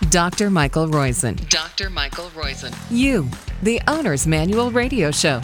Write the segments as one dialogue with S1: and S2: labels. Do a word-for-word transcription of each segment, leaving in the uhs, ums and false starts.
S1: Doctor Michael Roizen.
S2: Doctor Michael Roizen.
S1: You, the Owner's Manual Radio Show.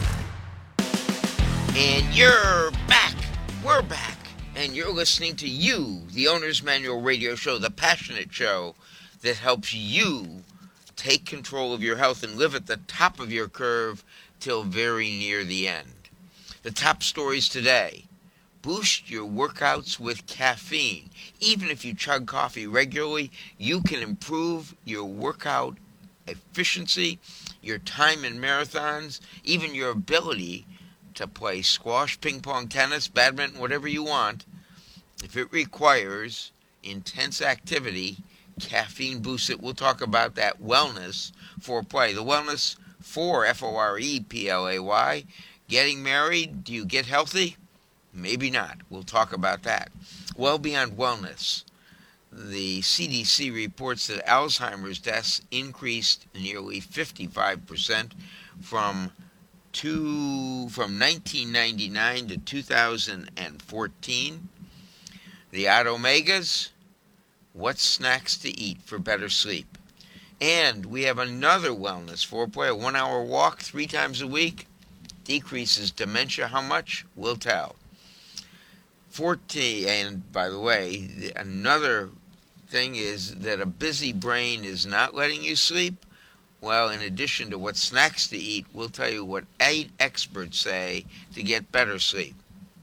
S3: And you're back. We're back. And you're listening to You, the Owner's Manual Radio Show, the passionate show that helps you take control of your health and live at the top of your curve till very near the end. The top stories today. Boost your workouts with caffeine. Even if you chug coffee regularly, you can improve your workout efficiency, your time in marathons, even your ability to play squash, ping pong, tennis, badminton, whatever you want. If it requires intense activity, caffeine boosts it. We'll talk about that wellness for play. The wellness for, F O R E P L A Y. Getting married, do you get healthy? Maybe not. We'll talk about that. Well beyond wellness, the C D C reports that Alzheimer's deaths increased nearly fifty-five percent from two, from nineteen ninety-nine to two thousand fourteen. The Odd Omegas, what snacks to eat for better sleep. And we have another wellness foreplay, a one-hour walk three times a week. Decreases dementia. How much? We'll tell. fourteen, and by the way, another thing is that a busy brain is not letting you sleep. Well, in addition to what snacks to eat, we'll tell you what eight experts say to get better sleep.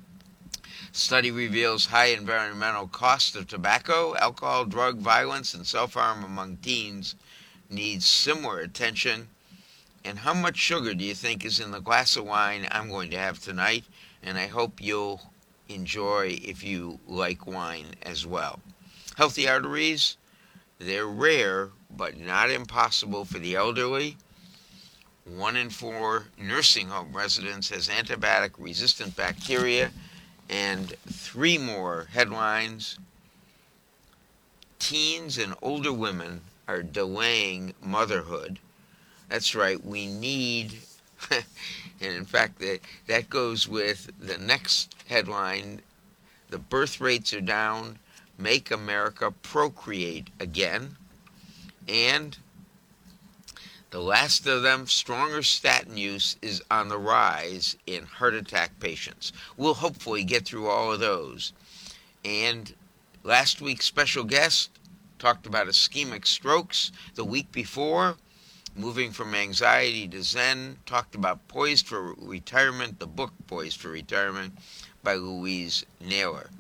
S3: Study reveals high environmental cost of tobacco, alcohol, drug, violence, and self-harm among teens needs similar attention. And how much sugar do you think is in the glass of wine I'm going to have tonight? And I hope you'll enjoy if you like wine as well. Healthy arteries, they're rare, but not impossible for the elderly. One in four nursing home residents has antibiotic-resistant bacteria. And three more headlines. Teens and older women are delaying motherhood. That's right, we need, and in fact, that, that goes with the next headline, the birth rates are down, make America procreate again, and the last of them, stronger statin use is on the rise in heart attack patients. We'll hopefully get through all of those. And last week's special guest talked about ischemic strokes. The week before, moving from anxiety to Zen, talked about Poised for Retirement, the book Poised for Retirement by Louise Naylor.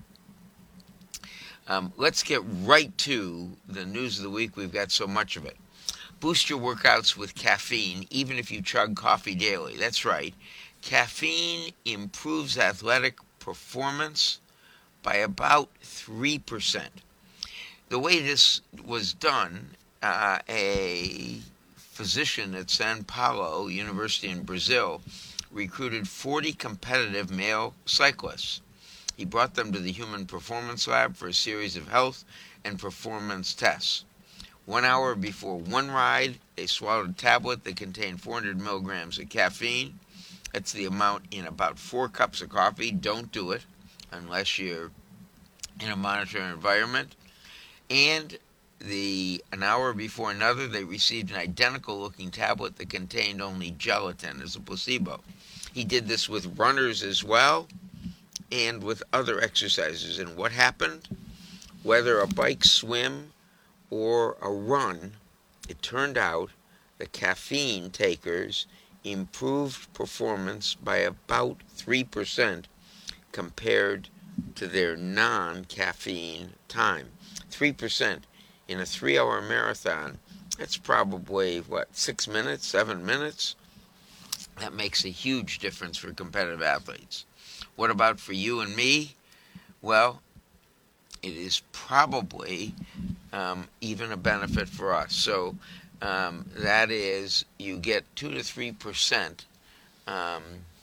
S3: Um, let's get right to the news of the week. We've got so much of it. Boost your workouts with caffeine, even if you chug coffee daily. That's right. Caffeine improves athletic performance by about three percent. The way this was done, uh, a physician at São Paulo University in Brazil recruited forty competitive male cyclists. He brought them to the Human Performance Lab for a series of health and performance tests. One hour before one ride, they swallowed a tablet that contained four hundred milligrams of caffeine. That's the amount in about four cups of coffee. Don't do it unless you're in a monitored environment. And the an hour before another, they received an identical-looking tablet that contained only gelatin as a placebo. He did this with runners as well and with other exercises. And what happened? Whether a bike, swim, or a run, it turned out the caffeine takers improved performance by about three percent compared to their non-caffeine time. three percent in a three-hour marathon, that's probably, what, six minutes, seven minutes? That makes a huge difference for competitive athletes. What about for you and me? Well, it is probably um, even a benefit for us. So um, that is, you get two to three percent um,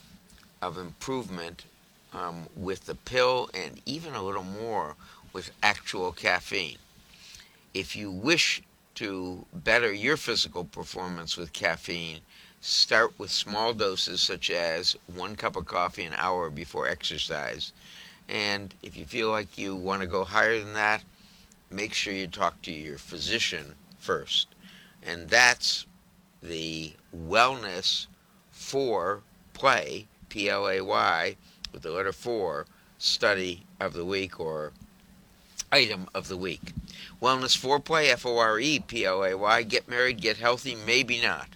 S3: of improvement um, with the pill, and even a little more with actual caffeine. If you wish to better your physical performance with caffeine, start with small doses such as one cup of coffee an hour before exercise. And if you feel like you want to go higher than that, make sure you talk to your physician first. And that's the Wellness for Play, P L A Y, with the letter four, study of the week or item of the week. Wellness for Play, F O R E P L A Y, get married, get healthy, maybe not.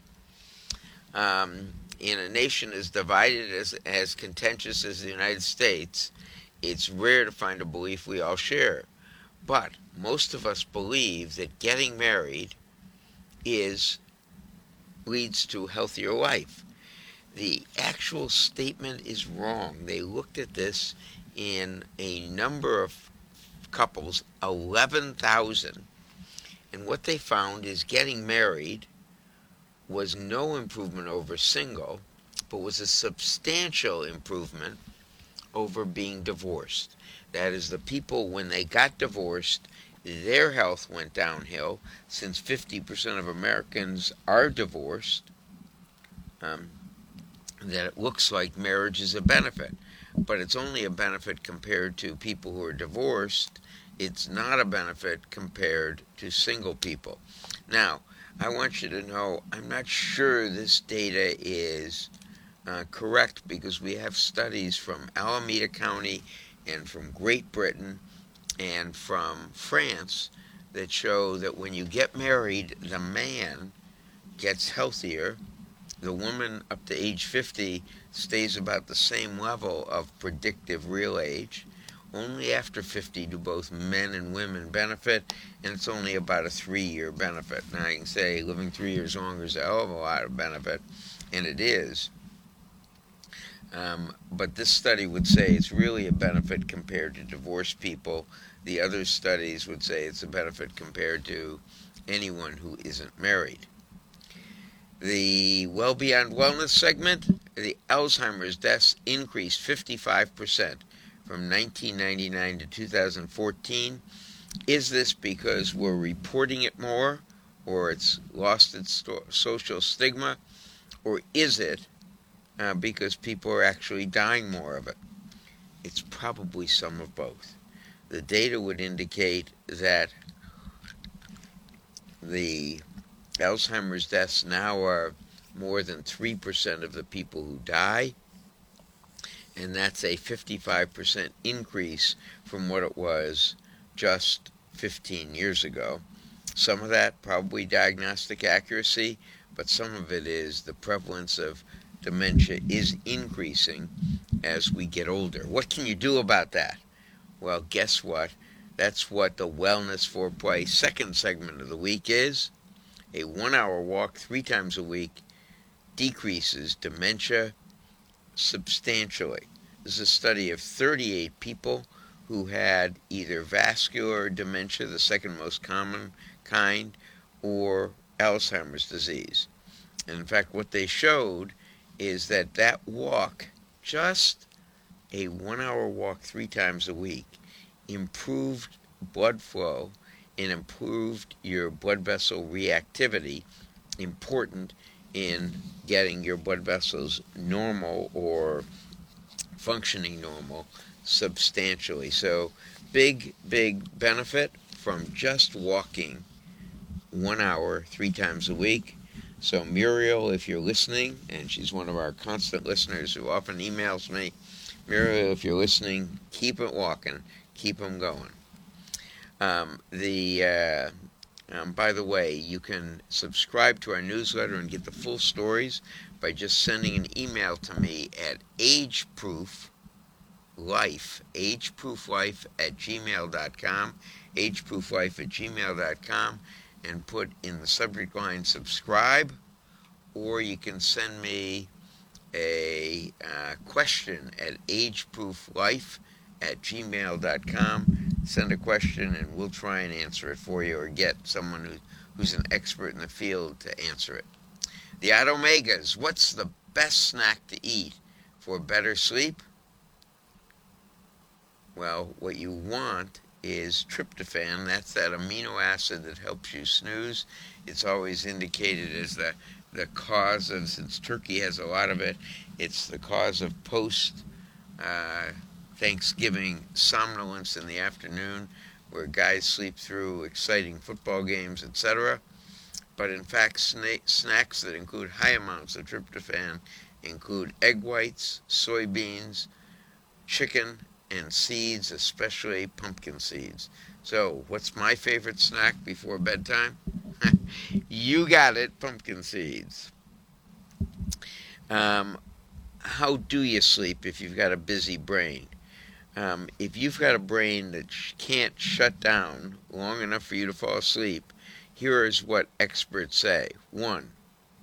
S3: Um, in a nation as divided, as, as contentious as the United States, it's rare to find a belief we all share. But most of us believe that getting married is leads to a healthier life. The actual statement is wrong. They looked at this in a number of couples, eleven thousand, and what they found is getting married was no improvement over single, but was a substantial improvement over being divorced. That is, the people, when they got divorced, their health went downhill. Since fifty percent of Americans are divorced, um, that it looks like marriage is a benefit. But it's only a benefit compared to people who are divorced. It's not a benefit compared to single people. Now, I want you to know, I'm not sure this data is uh, correct, because we have studies from Alameda County and from Great Britain and from France that show that when you get married, the man gets healthier. The woman up to age fifty stays about the same level of predictive real age. Only after fifty do both men and women benefit, and it's only about a three-year benefit. Now, you can say living three years longer is a hell of a lot of benefit, and it is. Um, but this study would say it's really a benefit compared to divorced people. The other studies would say it's a benefit compared to anyone who isn't married. The Well Beyond Wellness segment, the Alzheimer's deaths increased fifty-five percent from nineteen ninety-nine to two thousand fourteen. Is this because we're reporting it more, or it's lost its sto- social stigma, or is it uh, because people are actually dying more of it? It's probably some of both. The data would indicate that the Alzheimer's deaths now are more than three percent of the people who die, and that's a fifty-five percent increase from what it was just fifteen years ago. Some of that probably diagnostic accuracy, but some of it is the prevalence of dementia is increasing as we get older. What can you do about that? Well, guess what? That's what the Wellness for Play second segment of the week is. A one-hour walk three times a week decreases dementia substantially. This is a study of thirty-eight people who had either vascular dementia, the second most common kind, or Alzheimer's disease. And in fact, what they showed is that that walk, just a one-hour walk three times a week, improved blood flow and improved your blood vessel reactivity, important in getting your blood vessels normal or functioning normal substantially. So big, big benefit from just walking one hour three times a week. So Muriel, if you're listening, and she's one of our constant listeners who often emails me, Muriel, if you're listening, keep it walking, keep them going. Um, the uh, um, by the way, you can subscribe to our newsletter and get the full stories by just sending an email to me at ageprooflife, ageprooflife at gmail dot com, ageprooflife at gmail dot com, and put in the subject line subscribe, or you can send me a uh, question at ageprooflife at gmail dot com. Send a question and we'll try and answer it for you, or get someone who, who's an expert in the field to answer it. The Omegas, what's the best snack to eat for better sleep? Well, what you want is tryptophan. That's that amino acid that helps you snooze. It's always indicated as the, the cause of, since turkey has a lot of it, it's the cause of post uh, Thanksgiving somnolence in the afternoon, where guys sleep through exciting football games, et cetera. but in fact sna- snacks that include high amounts of tryptophan include egg whites, soybeans, chicken, and seeds, especially pumpkin seeds. So, what's my favorite snack before bedtime? You got it, pumpkin seeds. Um, how do you sleep if you've got a busy brain? Um, if you've got a brain that sh- can't shut down long enough for you to fall asleep, here is what experts say. One,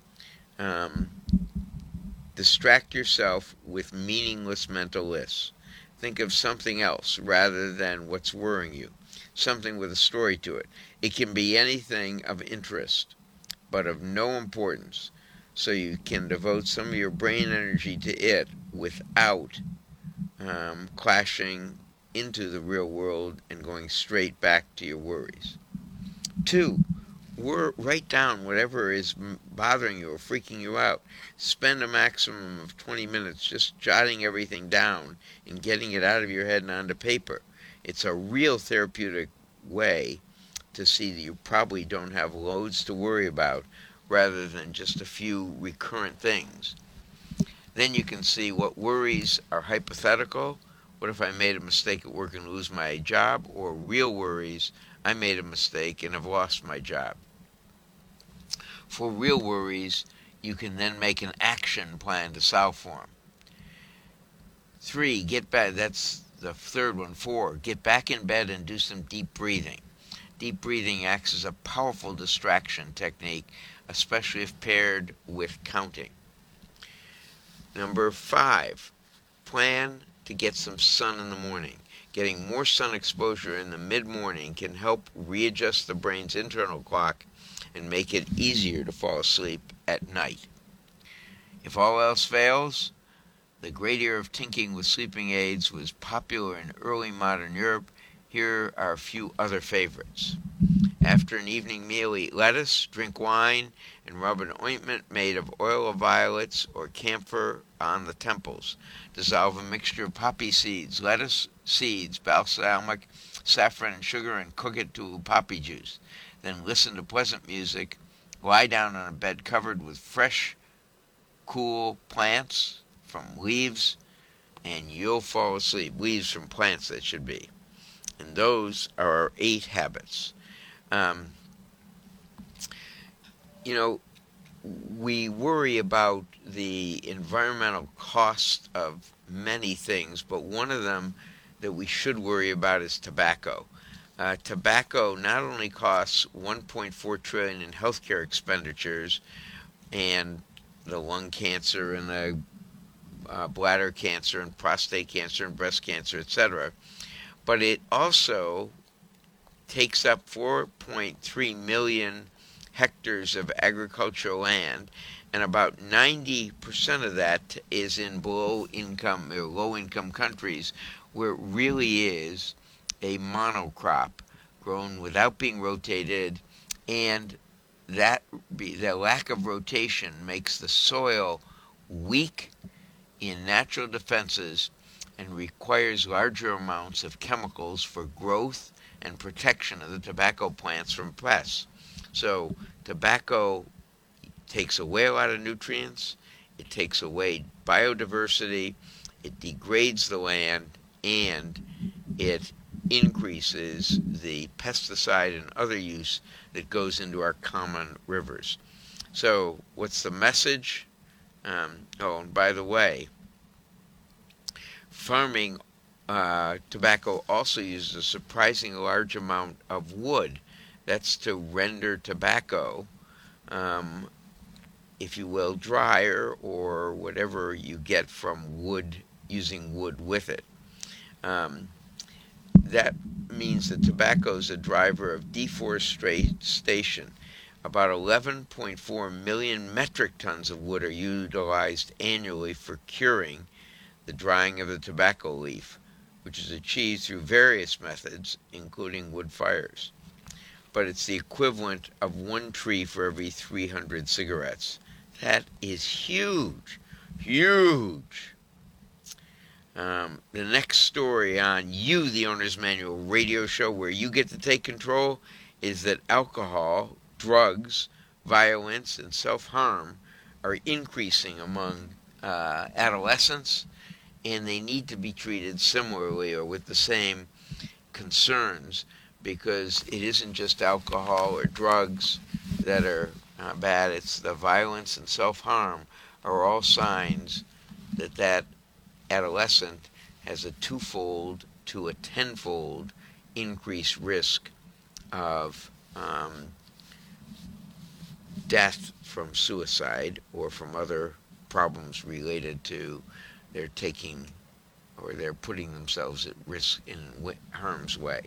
S3: um, distract yourself with meaningless mental lists. Think of something else rather than what's worrying you, something with a story to it. It can be anything of interest, but of no importance, so you can devote some of your brain energy to it without um, clashing into the real world and going straight back to your worries. Two, wor- write down whatever is bothering you or freaking you out. Spend a maximum of twenty minutes just jotting everything down and getting it out of your head and onto paper. It's a real therapeutic way to see that you probably don't have loads to worry about rather than just a few recurrent things. Then you can see what worries are hypothetical. What if I made a mistake at work and lose my job? Or real worries, I made a mistake and have lost my job. For real worries, you can then make an action plan to solve for them. Three, get back, that's the third one. Four, get back in bed and do some deep breathing. Deep breathing acts as a powerful distraction technique, especially if paired with counting. Number five, plan to get some sun in the morning. Getting more sun exposure in the mid-morning can help readjust the brain's internal clock and make it easier to fall asleep at night. If all else fails, the great era of tinkering with sleeping aids was popular in early modern Europe. Here are a few other favorites. After an evening meal, eat lettuce, drink wine, and rub an ointment made of oil of violets or camphor on the temples. Dissolve a mixture of poppy seeds, lettuce seeds, balsamic, saffron, and sugar, and cook it to poppy juice. Then listen to pleasant music. Lie down on a bed covered with fresh, cool plants from leaves, and you'll fall asleep. Leaves from plants, that should be. And those are our eight habits. Um, you know, we worry about the environmental cost of many things, but one of them that we should worry about is tobacco. Uh, tobacco not only costs one point four trillion dollars in healthcare expenditures and the lung cancer and the uh, bladder cancer and prostate cancer and breast cancer, et cetera, but it also takes up four point three million hectares of agricultural land, and about ninety percent of that is in below income or low income countries where it really is a monocrop grown without being rotated, and that the lack of rotation makes the soil weak in natural defenses and requires larger amounts of chemicals for growth and protection of the tobacco plants from pests. So tobacco takes away a lot of nutrients, it takes away biodiversity, it degrades the land, and it increases the pesticide and other use that goes into our common rivers. So what's the message? Um, oh, and by the way, farming uh, tobacco also uses a surprisingly large amount of wood. That's to render tobacco, um, if you will, drier or whatever you get from wood, using wood with it. Um, that means that tobacco is a driver of deforestation. About eleven point four million metric tons of wood are utilized annually for curing the drying of the tobacco leaf, which is achieved through various methods, including wood fires. But it's the equivalent of one tree for every three hundred cigarettes. That is huge, huge. Um, the next story on You, the Owner's Manual radio show, where you get to take control, is that alcohol, drugs, violence, and self-harm are increasing among uh, adolescents, and they need to be treated similarly or with the same concerns, because it isn't just alcohol or drugs that are uh, bad. It's the violence and self-harm are all signs that that adolescent has a twofold to a tenfold increased risk of um, death from suicide or from other problems related to their taking or they're putting themselves at risk in harm's way.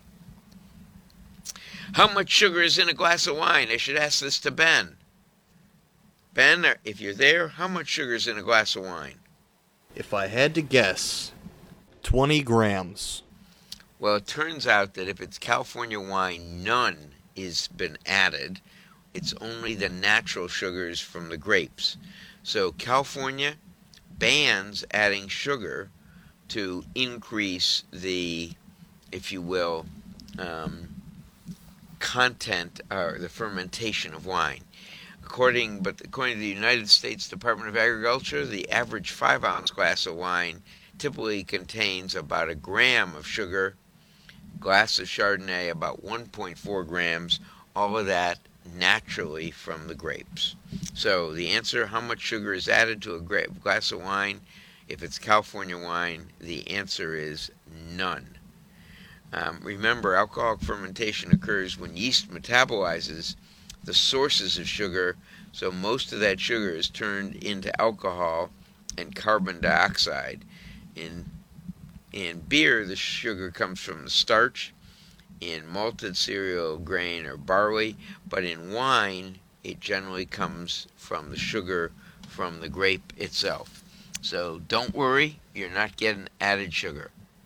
S3: How much sugar is in a glass of wine? I should ask this to Ben. Ben, if you're there, how much sugar is in a glass of wine?
S2: If I had to guess, twenty grams.
S3: Well, it turns out that if it's California wine, none has been added. It's only the natural sugars from the grapes. So California bans adding sugar to increase the, if you will, um, content or the fermentation of wine. According, but according to the United States Department of Agriculture, the average five-ounce glass of wine typically contains about a gram of sugar. Glass of Chardonnay about one point four grams. All of that naturally from the grapes. So the answer, how much sugar is added to a gra- glass of wine? If it's California wine, the answer is none. Um, remember, alcoholic fermentation occurs when yeast metabolizes the sources of sugar, so most of that sugar is turned into alcohol and carbon dioxide. In, in beer, the sugar comes from the starch. In malted cereal grain or barley, but in wine, it generally comes from the sugar from the grape itself. So don't worry, you're not getting added sugar.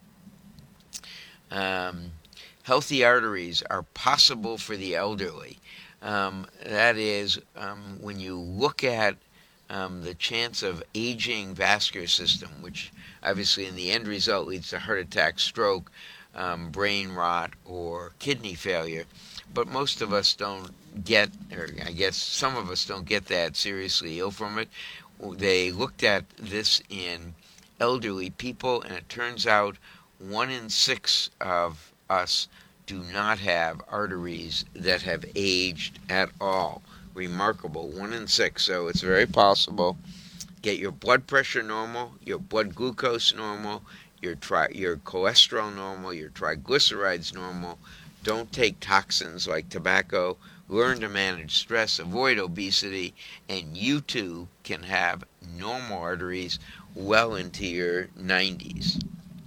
S3: Um, healthy arteries are possible for the elderly. Um, that is, um, when you look at um, the chance of aging vascular system, which obviously in the end result leads to heart attack, stroke, um, brain rot, or kidney failure. But most of us don't get, or I guess some of us don't get that seriously ill from it. They looked at this in elderly people, and it turns out one in six of us do not have arteries that have aged at all. Remarkable, one in six. So it's very possible. Get your blood pressure normal, your blood glucose normal, your tri- your cholesterol normal, your triglycerides normal. Don't take toxins like tobacco. Learn to manage stress, avoid obesity, and you too can have normal arteries well into your nineties.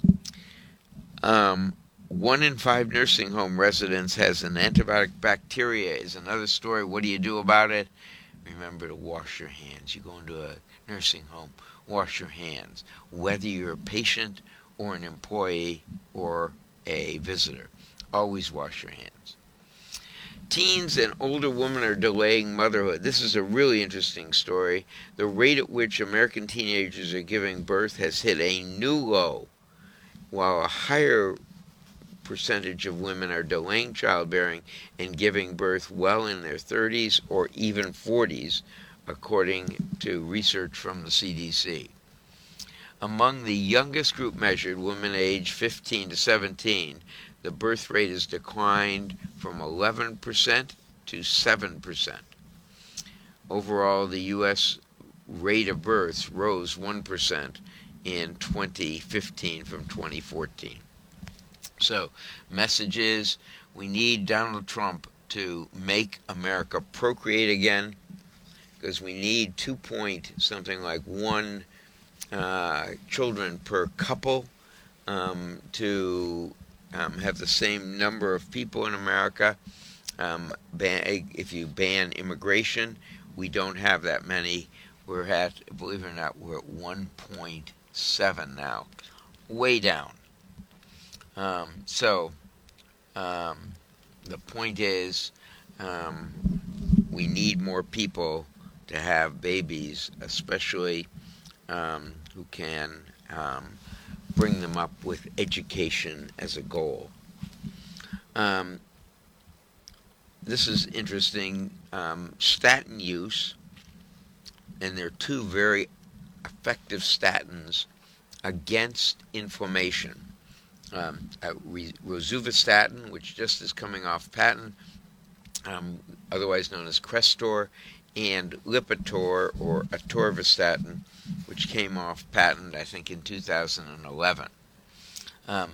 S3: Um, one in five nursing home residents has an antibiotic bacteria is another story. What do you do about it? Remember to wash your hands. You go into a nursing home, wash your hands, whether you're a patient or an employee or a visitor. Always wash your hands. Teens and older women are delaying motherhood. This is a really interesting story. The rate at which American teenagers are giving birth has hit a new low, while a higher percentage of women are delaying childbearing and giving birth well in their thirties or even forties, according to research from the C D C. Among the youngest group measured, women aged fifteen to seventeen, the birth rate has declined from eleven percent to seven percent. Overall, the U S rate of births rose one percent in twenty fifteen from twenty fourteen. So, message is, we need Donald Trump to make America procreate again, because we need two point something like one uh, children per couple um, to um, have the same number of people in America. Um, ban, if you ban immigration, we don't have that many. We're at, believe it or not, we're at one point seven now, way down. Um, so, um, the point is, um, we need more people to have babies, especially um, who can um, bring them up with education as a goal. Um, this is interesting. Um, statin use, and there are two very effective statins against inflammation. Um, uh, rosuvastatin, which just is coming off patent, um, otherwise known as Crestor, and Lipitor, or atorvastatin, which came off patent, I think, in two thousand eleven. Um,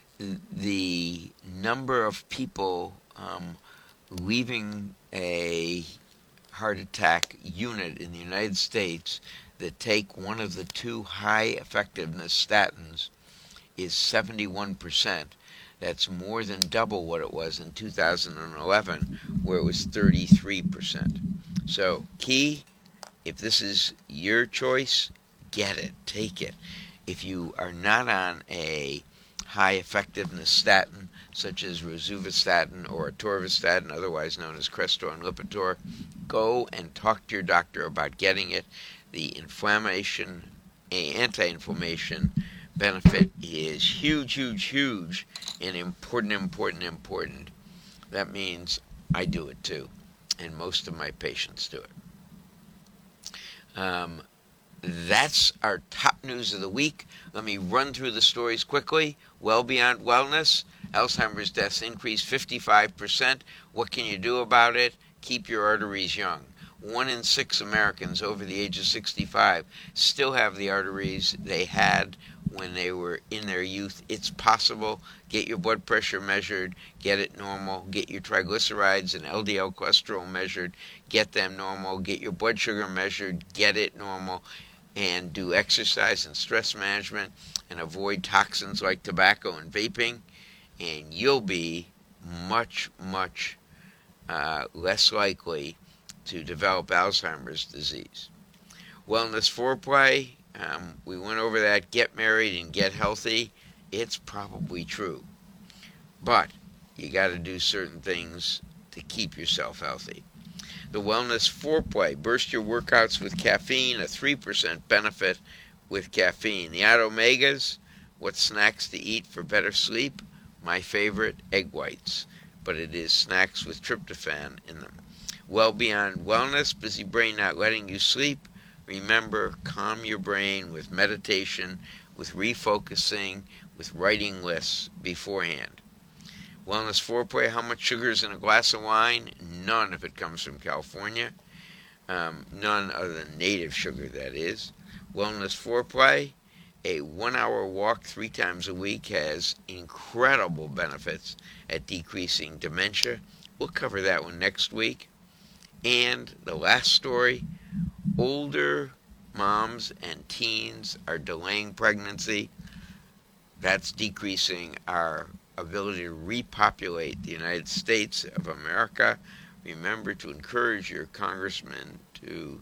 S3: the number of people um, leaving a heart attack unit in the United States that take one of the two high effectiveness statins is seventy-one percent. That's more than double what it was in two thousand eleven, where it was thirty-three percent. So, key, if this is your choice, get it, take it. If you are not on a high effectiveness statin, such as rosuvastatin or atorvastatin, otherwise known as Crestor and Lipitor, go and talk to your doctor about getting it. The inflammation, anti-inflammation benefit is huge, huge, huge, and important, important, important. That means I do it too, and most of my patients do it. Um, that's our top news of the week. Let me run through the stories quickly. Well Beyond Wellness, Alzheimer's deaths increased fifty-five percent. What can you do about it? Keep your arteries young. One in six Americans over the age of sixty-five still have the arteries they had when they were in their youth. It's possible. Get your blood pressure measured, get it normal. Get your triglycerides and L D L cholesterol measured, get them normal. Get your blood sugar measured, get it normal. And do exercise and stress management, and avoid toxins like tobacco and vaping, and you'll be much, much uh, less likely to develop Alzheimer's disease. Wellness foreplay, um, we went over that. Get married and get healthy. It's probably true. But you got to do certain things to keep yourself healthy. The Wellness foreplay, burst your workouts with caffeine, a three percent benefit with caffeine. The Odd Omegas, what snacks to eat for better sleep? My favorite, egg whites, but it is snacks with tryptophan in them. Well Beyond Wellness, busy brain not letting you sleep. Remember, calm your brain with meditation, with refocusing, with writing lists beforehand. Wellness foreplay, how much sugar is in a glass of wine? None if it comes from California. Um, none other than native sugar, that is. Wellness foreplay, a one-hour walk three times a week has incredible benefits at decreasing dementia. We'll cover that one next week. And the last story, older moms and teens are delaying pregnancy. That's decreasing our ability to repopulate the United States of America. Remember to encourage your congressman to...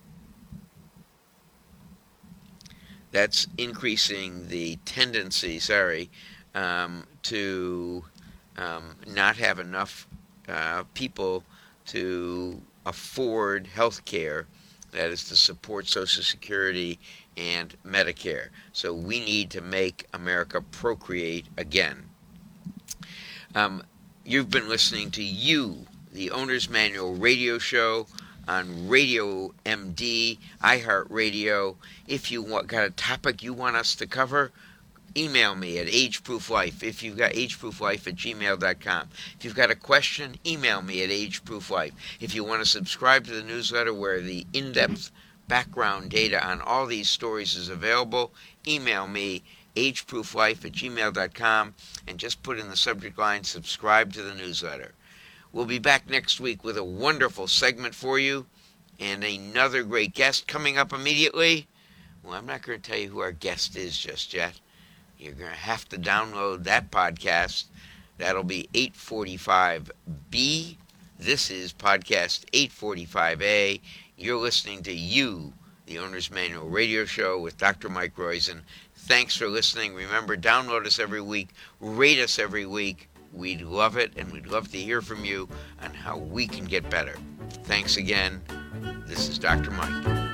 S3: That's increasing the tendency, sorry, um, to um, not have enough uh, people to afford health care, that is to support Social Security and Medicare. So we need to make America procreate again. Um, you've been listening to You, the Owner's Manual radio show on Radio M D, iHeartRadio. If you want, got a topic you want us to cover, email me at ageprooflife. If you've got ageprooflife at gmail dot com. If you've got a question, email me at ageprooflife. If you want to subscribe to the newsletter where the in-depth background data on all these stories is available, email me ageprooflife at gmail dot com and just put in the subject line, subscribe to the newsletter. We'll be back next week with a wonderful segment for you and another great guest coming up immediately. Well, I'm not going to tell you who our guest is just yet. You're going to have to download that podcast. That'll be eight forty-five B. This is podcast eight forty-five A. You're listening to You, the Owner's Manual radio show with Doctor Mike Roizen. Thanks for listening. Remember, download us every week. Rate us every week. We'd love it, and we'd love to hear from you on how we can get better. Thanks again. This is Doctor Mike.